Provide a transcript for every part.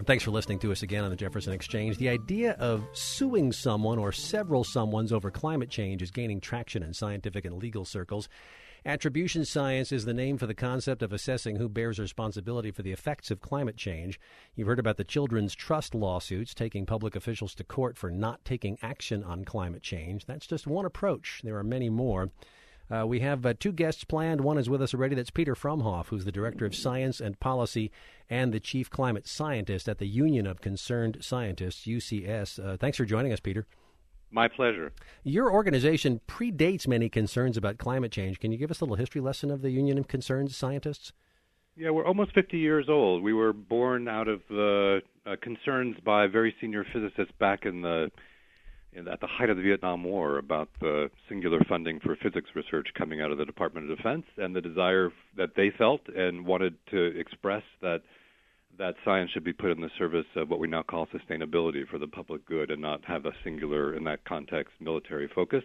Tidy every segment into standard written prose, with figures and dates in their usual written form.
Thanks for listening to us again on the Jefferson Exchange. The idea of suing someone or several someones over climate change is gaining traction in scientific and legal circles. Attribution science is the name for the concept of assessing who bears responsibility for the effects of climate change. You've heard about the Children's Trust lawsuits taking public officials to court for not taking action on climate change. That's just one approach. There are many more. We have two guests planned. One is with us already. That's Peter Frumhoff, who's the Director of Science and Policy and the Chief Climate Scientist at the Union of Concerned Scientists, UCS. Thanks for joining us, Peter. My pleasure. Your organization predates many concerns about climate change. Can you give us a little history lesson of the Union of Concerned Scientists? Yeah, we're almost 50 years old. We were born out of the concerns by very senior physicists back at the height of the Vietnam War about the singular funding for physics research coming out of the Department of Defense, and the desire that they felt and wanted to express that science should be put in the service of what we now call sustainability for the public good and not have a singular, in that context, military focus.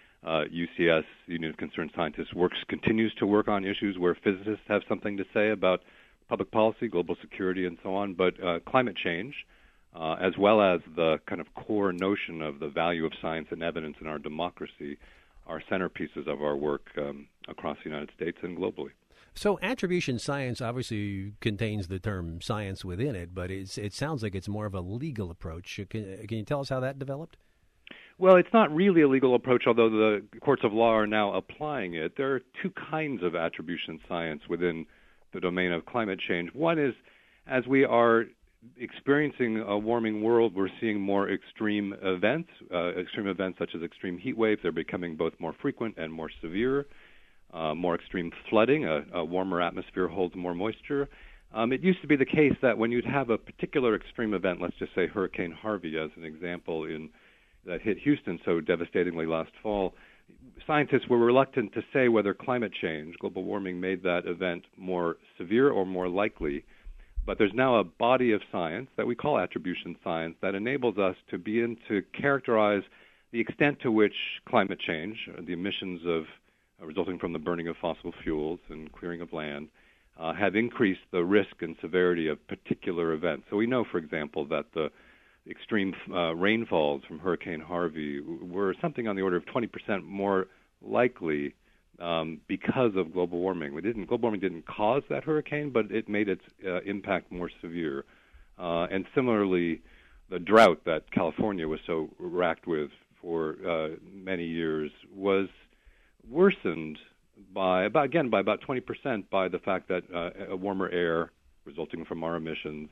UCS, Union of Concerned Scientists, continues to work on issues where physicists have something to say about public policy, global security, and so on, but climate change, as well as the kind of core notion of the value of science and evidence in our democracy, are centerpieces of our work across the United States and globally. So attribution science obviously contains the term science within it, but it sounds like it's more of a legal approach. Can you tell us how that developed? Well, it's not really a legal approach, although the courts of law are now applying it. There are two kinds of attribution science within the domain of climate change. One is, as we are experiencing a warming world, we're seeing more extreme events such as extreme heat waves. They're becoming both more frequent and more severe. More extreme flooding. A warmer atmosphere holds more moisture. It used to be the case that when you'd have a particular extreme event, let's just say Hurricane Harvey as an example that hit Houston so devastatingly last fall, scientists were reluctant to say whether climate change, global warming, made that event more severe or more likely. But there's now a body of science that we call attribution science that enables us to begin to characterize the extent to which climate change, the emissions resulting from the burning of fossil fuels and clearing of land, have increased the risk and severity of particular events. So we know, for example, that the extreme rainfalls from Hurricane Harvey were something on the order of 20% more likely because of global warming. Global warming didn't cause that hurricane, but it made its impact more severe. And similarly, the drought that California was so racked with for many years was worsened by about 20% by the fact that a warmer air resulting from our emissions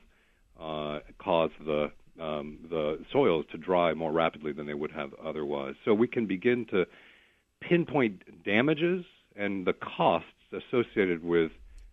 caused the soils to dry more rapidly than they would have otherwise. So we can begin to pinpoint damages and the costs associated with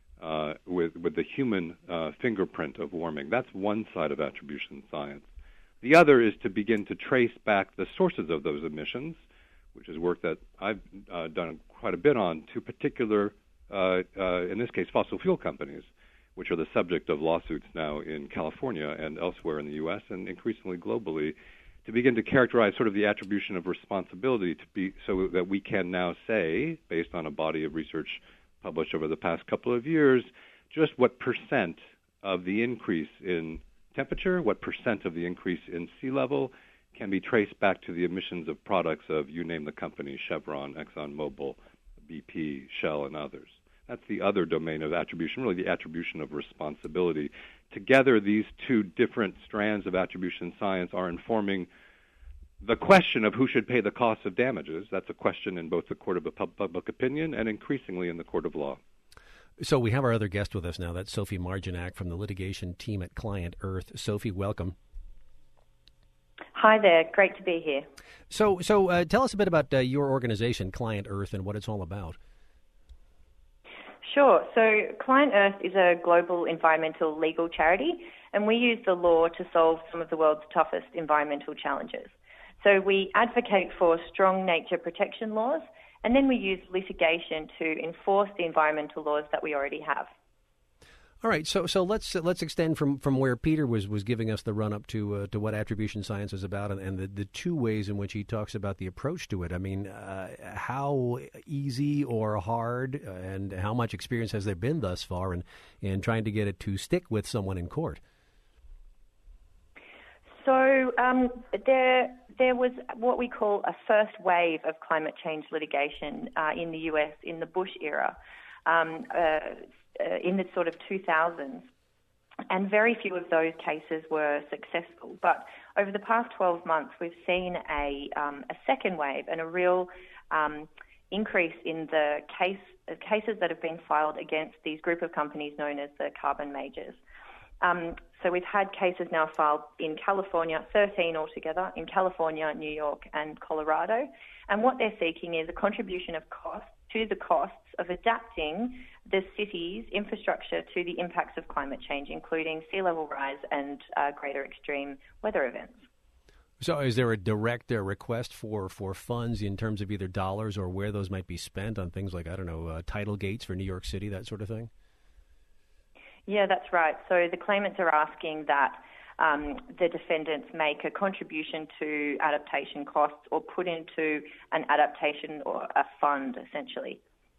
the human fingerprint of warming. That's one side of attribution science. The other is to begin to trace back the sources of those emissions, which is work that I've done quite a bit on, to particular, in this case, fossil fuel companies, which are the subject of lawsuits now in California and elsewhere in the U.S. and increasingly globally, to begin to characterize sort of the attribution of responsibility so that we can now say, based on a body of research published over the past couple of years, just what percent of the increase in temperature, what percent of the increase in sea level can be traced back to the emissions of products of, you name the company, Chevron, ExxonMobil, BP, Shell, and others. That's the other domain of attribution, really the attribution of responsibility. Together, these two different strands of attribution science are informing the question of who should pay the cost of damages. That's a question in both the court of public opinion and increasingly in the court of law. So we have our other guest with us now. That's Sophie Marginak from the litigation team at Client Earth. Sophie, welcome. Hi there. Great to be here. So tell us a bit about your organization, Client Earth, and what it's all about. Sure. So Client Earth is a global environmental legal charity, and we use the law to solve some of the world's toughest environmental challenges. So we advocate for strong nature protection laws, and then we use litigation to enforce the environmental laws that we already have. All right, so let's extend from where Peter was giving us the run up to what attribution science is about, and the two ways in which he talks about the approach to it. I mean, how easy or hard, and how much experience has there been thus far in trying to get it to stick with someone in court? So there was what we call a first wave of climate change litigation in the US in the Bush era, in the sort of 2000s. And very few of those cases were successful. But over the past 12 months, we've seen a second wave and a real increase in the cases that have been filed against these group of companies known as the carbon majors. So we've had cases now filed in California, 13 altogether, in California, New York, and Colorado. And what they're seeking is a contribution of cost to the costs of adapting the city's infrastructure to the impacts of climate change, including sea level rise and greater extreme weather events. So is there a direct request for funds in terms of either dollars or where those might be spent on things like, I don't know, tidal gates for New York City, that sort of thing? Yeah, that's right. So the claimants are asking that the defendants make a contribution to adaptation costs or put into an adaptation or a fund, essentially,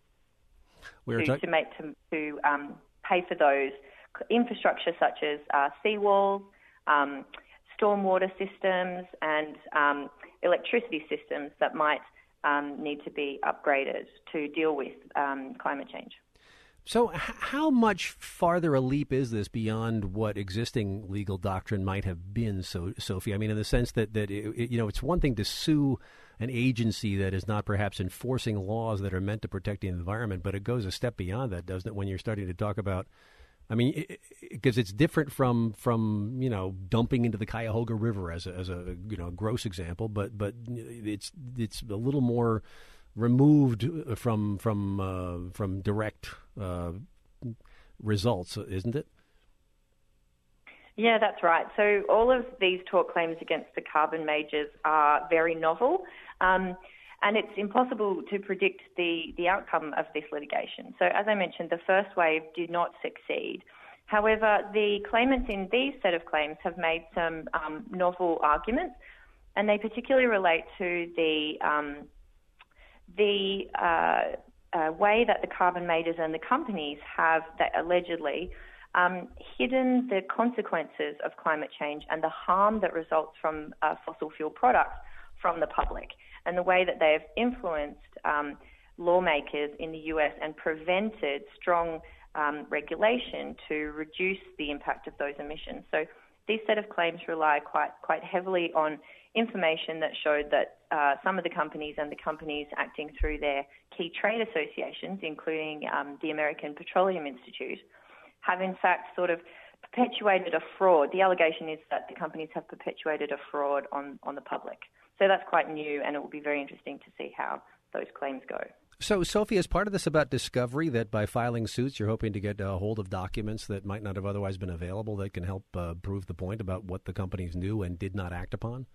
to pay for those infrastructure such as seawalls, stormwater systems, and electricity systems that might need to be upgraded to deal with climate change. So how much farther a leap is this beyond what existing legal doctrine might have been, Sophie? I mean, in the sense that it's one thing to sue an agency that is not perhaps enforcing laws that are meant to protect the environment, but it goes a step beyond that, doesn't it, when you're starting to talk about, I mean, because it's different from dumping into the Cuyahoga River as a gross example, but it's a little more removed from direct results, isn't it? Yeah, that's right. So all of these tort claims against the carbon majors are very novel, and it's impossible to predict the outcome of this litigation. So as I mentioned, the first wave did not succeed. However, the claimants in these set of claims have made some novel arguments, and they particularly relate to the way that the carbon majors and the companies have that allegedly hidden the consequences of climate change and the harm that results from fossil fuel products from the public, and the way that they have influenced lawmakers in the US and prevented strong regulation to reduce the impact of those emissions. So these set of claims rely quite heavily on information that showed that some of the companies and the companies acting through their key trade associations, including the American Petroleum Institute, have in fact sort of perpetuated a fraud. The allegation is that the companies have perpetuated a fraud on the public. So that's quite new, and it will be very interesting to see how those claims go. So, Sophie, is part of this about discovery, that by filing suits you're hoping to get a hold of documents that might not have otherwise been available that can help prove the point about what the companies knew and did not act upon?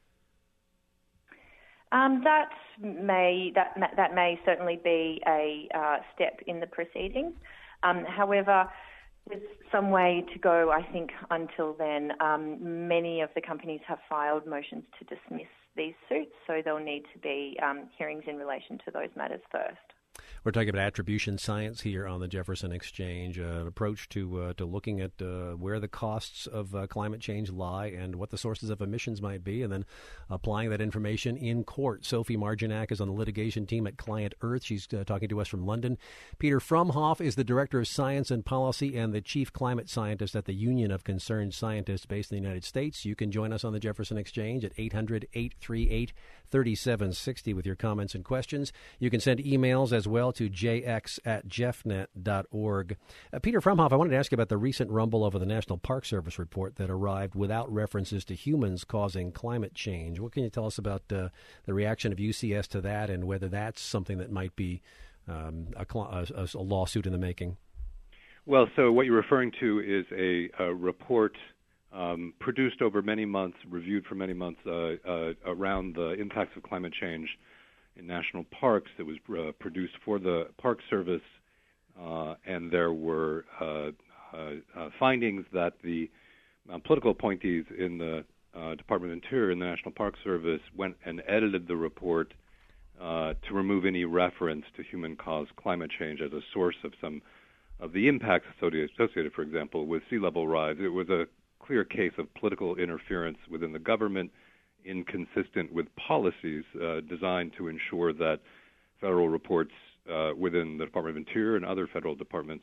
That may certainly be a step in the proceedings. However, there's some way to go, I think, until then. Many of the companies have filed motions to dismiss these suits, so there'll need to be hearings in relation to those matters first. We're talking about attribution science here on the Jefferson Exchange, an approach to looking at where the costs of climate change lie and what the sources of emissions might be, and then applying that information in court. Sophie Marginak is on the litigation team at Client Earth. She's talking to us from London. Peter Frumhoff is the Director of Science and Policy and the Chief Climate Scientist at the Union of Concerned Scientists based in the United States. You can join us on the Jefferson Exchange at 800-838-3760 with your comments and questions. You can send emails as well to jx@jeffnet.org. Peter Frumhoff, I wanted to ask you about the recent rumble over the National Park Service report that arrived without references to humans causing climate change. What can you tell us about the reaction of UCS to that, and whether that's something that might be a lawsuit in the making? Well, so what you're referring to is a report produced over many months, reviewed for many months around the impacts of climate change in national parks. That was produced for the Park Service, and there were findings that the political appointees in the Department of Interior and the National Park Service went and edited the report to remove any reference to human-caused climate change as a source of some of the impacts associated, for example, with sea level rise. It was a clear case of political interference within the government, inconsistent with policies designed to ensure that federal reports within the Department of Interior and other federal departments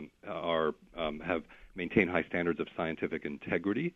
have maintained high standards of scientific integrity.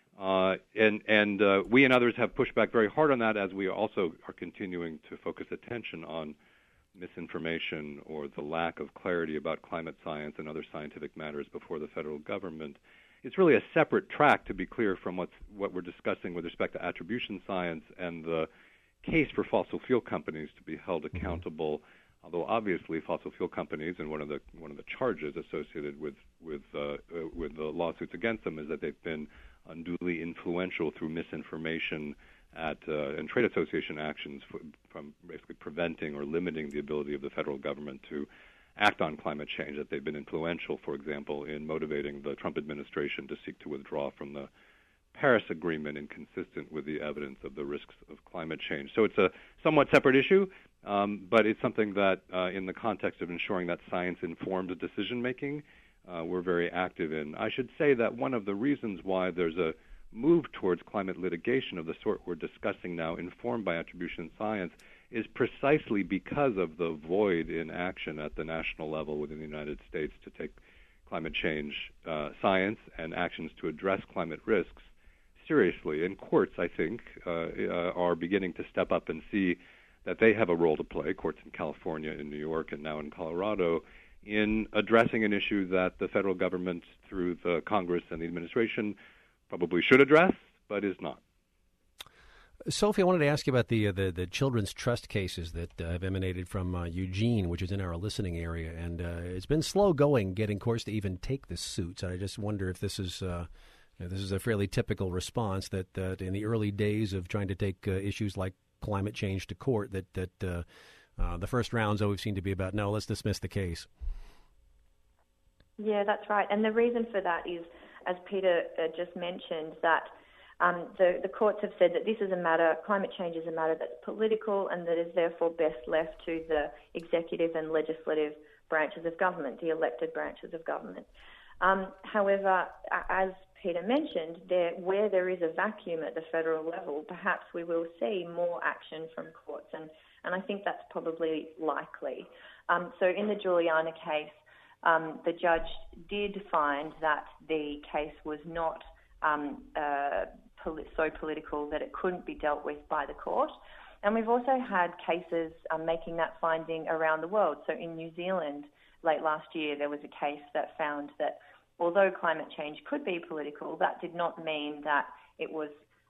And we and others have pushed back very hard on that, as we also are continuing to focus attention on misinformation or the lack of clarity about climate science and other scientific matters before the federal government. It's really a separate track, to be clear, from what we're discussing with respect to attribution science and the case for fossil fuel companies to be held accountable. Although obviously fossil fuel companies, and one of the charges associated with the lawsuits against them is that they've been unduly influential through misinformation and trade association actions from basically preventing or limiting the ability of the federal government to act on climate change, that they've been influential, for example, in motivating the Trump administration to seek to withdraw from the Paris Agreement, inconsistent with the evidence of the risks of climate change. So it's a somewhat separate issue, but it's something that in the context of ensuring that science-informed decision-making, we're very active in. I should say that one of the reasons why there's a move towards climate litigation of the sort we're discussing now, informed by attribution science, is precisely because of the void in action at the national level within the United States to take climate change science and actions to address climate risks seriously. And courts, I think, are beginning to step up and see that they have a role to play, courts in California, in New York, and now in Colorado, in addressing an issue that the federal government, through the Congress and the administration, probably should address, but is not. Sophie, I wanted to ask you about the children's trust cases that have emanated from Eugene, which is in our listening area, and it's been slow going getting courts to even take the suits. I just wonder if this is a fairly typical response that in the early days of trying to take issues like climate change to court, that the first rounds always seem to be about, no, let's dismiss the case. Yeah, that's right. And the reason for that is, as Peter just mentioned, that the courts have said that this is a matter, climate change is a matter that's political and that is therefore best left to the executive and legislative branches of government, the elected branches of government. However, as Peter mentioned, where there is a vacuum at the federal level, perhaps we will see more action from courts, and I think that's probably likely. So in the Juliana case, the judge did find that the case was not so political that it couldn't be dealt with by the court. And we've also had cases making that finding around the world. So in New Zealand, late last year, there was a case that found that although climate change could be political, that did not mean that it was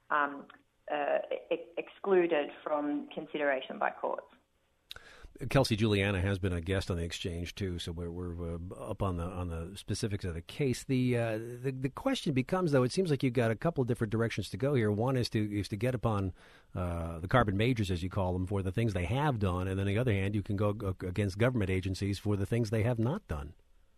excluded from consideration by courts. Kelsey Juliana has been a guest on the Exchange too, so we're up on the specifics of the case. The question becomes, though, it seems like you've got a couple of different directions to go here. One is to get upon the carbon majors, as you call them, for the things they have done, and then on the other hand, you can go against government agencies for the things they have not done.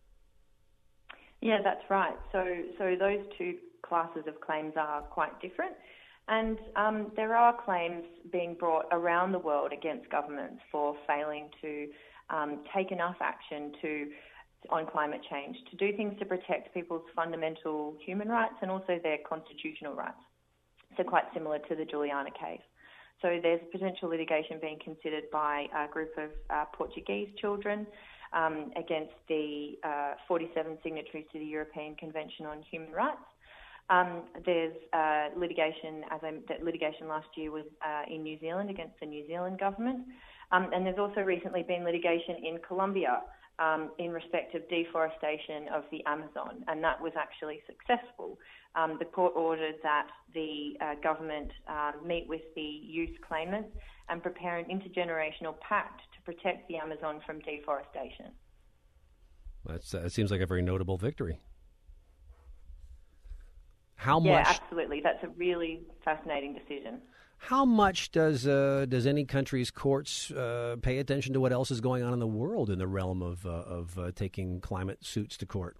Yeah, that's right. So those two classes of claims are quite different. And there are claims being brought around the world against governments for failing to take enough action on climate change, to do things to protect people's fundamental human rights and also their constitutional rights. So quite similar to the Juliana case. So there's potential litigation being considered by a group of Portuguese children against the 47 signatories to the European Convention on Human Rights. There's litigation, that litigation last year was in New Zealand against the New Zealand government. And there's also recently been litigation in Colombia in respect of deforestation of the Amazon, and that was actually successful. The court ordered that the government meet with the youth claimants and prepare an intergenerational pact to protect the Amazon from deforestation. That seems like a very notable victory. Yeah, absolutely. That's a really fascinating decision. How much does any country's courts pay attention to what else is going on in the world in the realm of taking climate suits to court?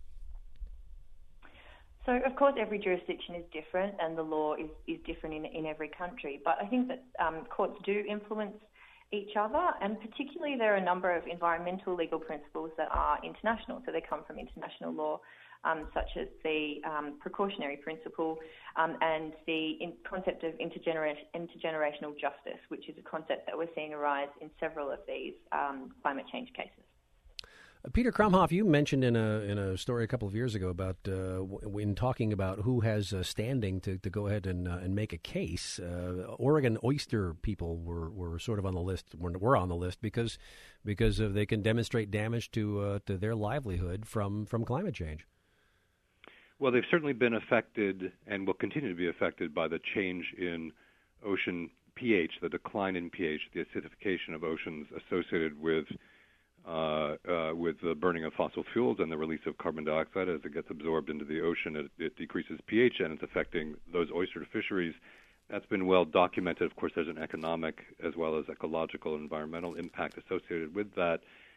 So, of course, every jurisdiction is different and the law is different in every country. But I think that courts do influence each other, and particularly there are a number of environmental legal principles that are international, so they come from international law. such as the precautionary principle and the concept of intergenerational justice, which is a concept that we're seeing arise in several of these climate change cases. Peter Krumhoff, you mentioned in a story a couple of years ago about when talking about who has standing to go ahead and make a case. Oregon oyster people were sort of on the list. Were on the list because they can demonstrate damage to their livelihood from climate change. Well, they've certainly been affected and will continue to be affected by the change in ocean pH, the decline in pH, the acidification of oceans associated with the burning of fossil fuels and the release of carbon dioxide. As it gets absorbed into the ocean, it decreases pH, and it's affecting those oyster fisheries. That's been well documented. Of course, there's an economic as well as ecological and environmental impact associated with that.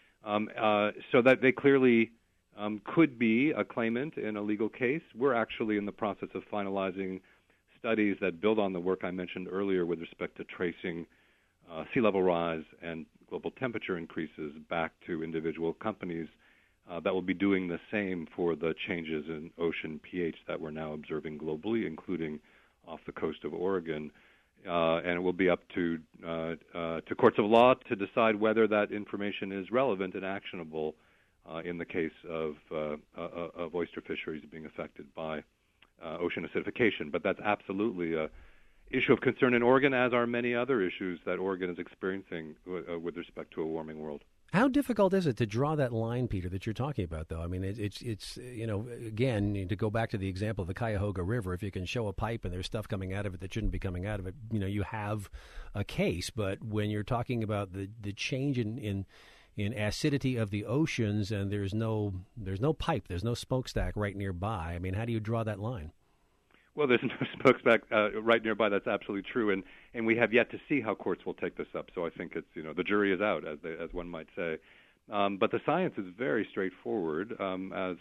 So that they clearly could be a claimant in a legal case. We're actually in the process of finalizing studies that build on the work I mentioned earlier with respect to tracing sea level rise and global temperature increases back to individual companies that will be doing the same for the changes in ocean pH that we're now observing globally, including off the coast of Oregon. And it will be up to courts of law to decide whether that information is relevant and actionable in the case of oyster fisheries being affected by ocean acidification. But that's absolutely a issue of concern in Oregon, as are many other issues that Oregon is experiencing with respect to a warming world. How difficult is it to draw that line, Peter, that you're talking about, though? I mean, it's again, to go back to the example of the Cuyahoga River, if you can show a pipe and there's stuff coming out of it that shouldn't be coming out of it, you have a case. But when you're talking about the change in acidity of the oceans and there's no pipe, there's no smokestack right nearby, I mean, how do you draw that line? Well, there's no smokestack right nearby. That's absolutely true, and we have yet to see how courts will take this up. So I think it's the jury is out, as one might say. But the science is very straightforward. As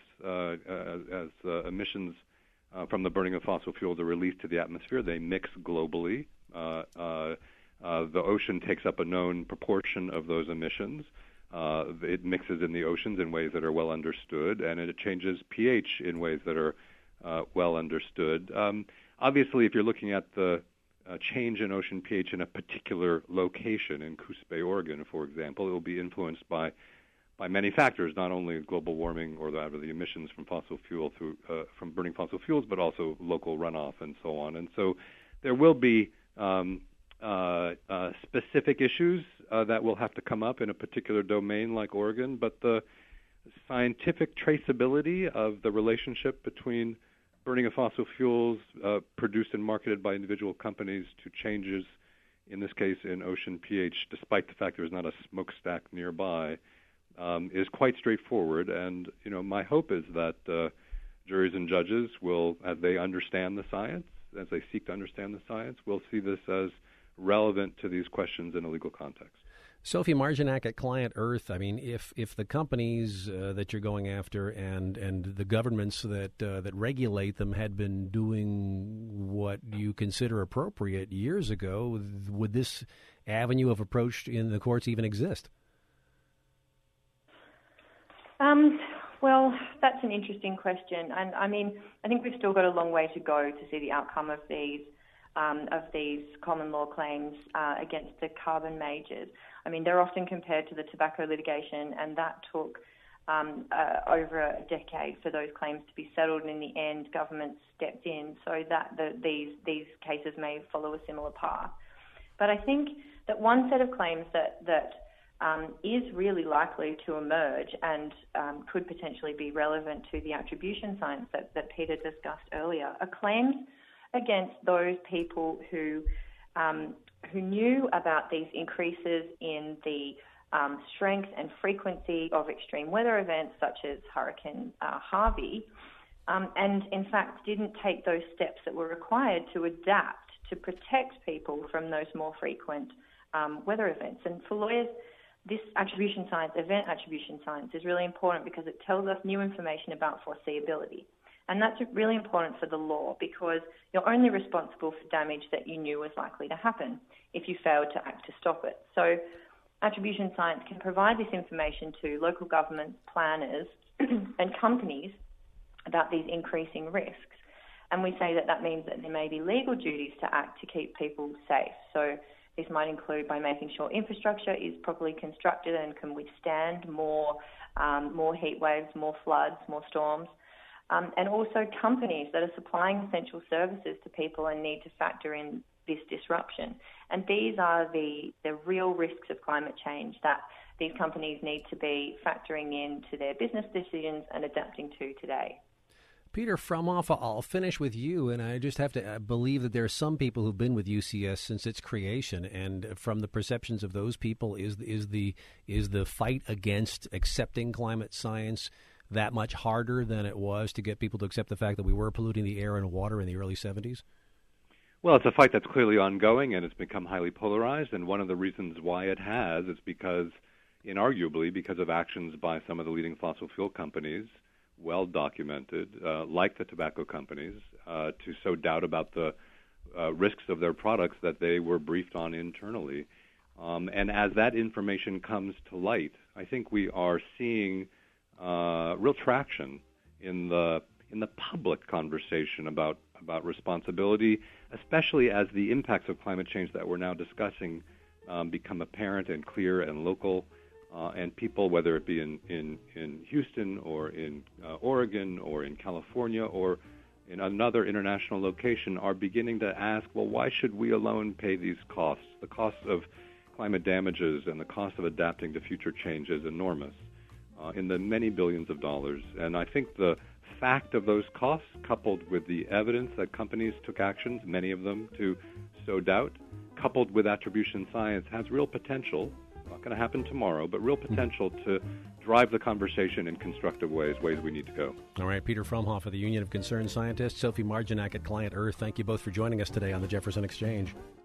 emissions from the burning of fossil fuels are released to the atmosphere, they mix globally. The ocean takes up a known proportion of those emissions. It mixes in the oceans in ways that are well understood, and it changes pH in ways that are well understood. Obviously, if you're looking at the change in ocean pH in a particular location, in Coos Bay, Oregon, for example, it will be influenced by many factors, not only global warming or the emissions from fossil fuel from burning fossil fuels, but also local runoff and so on. And so there will be specific issues that will have to come up in a particular domain like Oregon, but the scientific traceability of the relationship between burning of fossil fuels produced and marketed by individual companies to changes, in this case in ocean pH, despite the fact there's not a smokestack nearby, is quite straightforward. And my hope is that juries and judges will, as they understand the science, as they seek to understand the science, will see this as relevant to these questions in a legal context. Sophie Marginak at Client Earth, I mean, if the companies that you're going after and the governments that regulate them had been doing what you consider appropriate years ago, would this avenue of approach in the courts even exist? Well, that's an interesting question. And I mean, I think we've still got a long way to go to see the outcome of these common law claims against the carbon majors. I mean, they're often compared to the tobacco litigation, and that took over a decade for those claims to be settled, and in the end, government stepped in so that these cases may follow a similar path. But I think that one set of claims that is really likely to emerge and could potentially be relevant to the attribution science that Peter discussed earlier are claims against those people who knew about these increases in the strength and frequency of extreme weather events such as Hurricane Harvey, and in fact didn't take those steps that were required to adapt to protect people from those more frequent weather events. And for lawyers, this attribution science, event attribution science, is really important because it tells us new information about foreseeability. And that's really important for the law because you're only responsible for damage that you knew was likely to happen if you failed to act to stop it. So attribution science can provide this information to local governments, planners and companies about these increasing risks. And we say that means that there may be legal duties to act to keep people safe. So this might include by making sure infrastructure is properly constructed and can withstand more heat waves, more floods, more storms. And also companies that are supplying essential services to people and need to factor in this disruption. And these are the real risks of climate change that these companies need to be factoring into their business decisions and adapting to today. Peter Frumhoff, I'll finish with you, and I just have to believe that there are some people who've been with UCS since its creation, and from the perceptions of those people, is the fight against accepting climate science that much harder than it was to get people to accept the fact that we were polluting the air and water in the early 70s? Well, it's a fight that's clearly ongoing, and it's become highly polarized, and one of the reasons why it has is inarguably because of actions by some of the leading fossil fuel companies, well documented, like the tobacco companies, to sow doubt about the risks of their products that they were briefed on internally. And as that information comes to light, I think we are seeing real traction in the public conversation about responsibility, especially as the impacts of climate change that we're now discussing become apparent and clear and local. And people, whether it be in Houston or in Oregon or in California or in another international location, are beginning to ask, well, why should we alone pay these costs? The cost of climate damages and the cost of adapting to future change is enormous, in the many billions of dollars. And I think the fact of those costs, coupled with the evidence that companies took actions, many of them to sow doubt, coupled with attribution science, has real potential. Not going to happen tomorrow, but real potential to drive the conversation in constructive ways we need to go. All right, Peter Frumhoff of the Union of Concerned Scientists, Sophie Marginak at Client Earth, thank you both for joining us today on the Jefferson Exchange.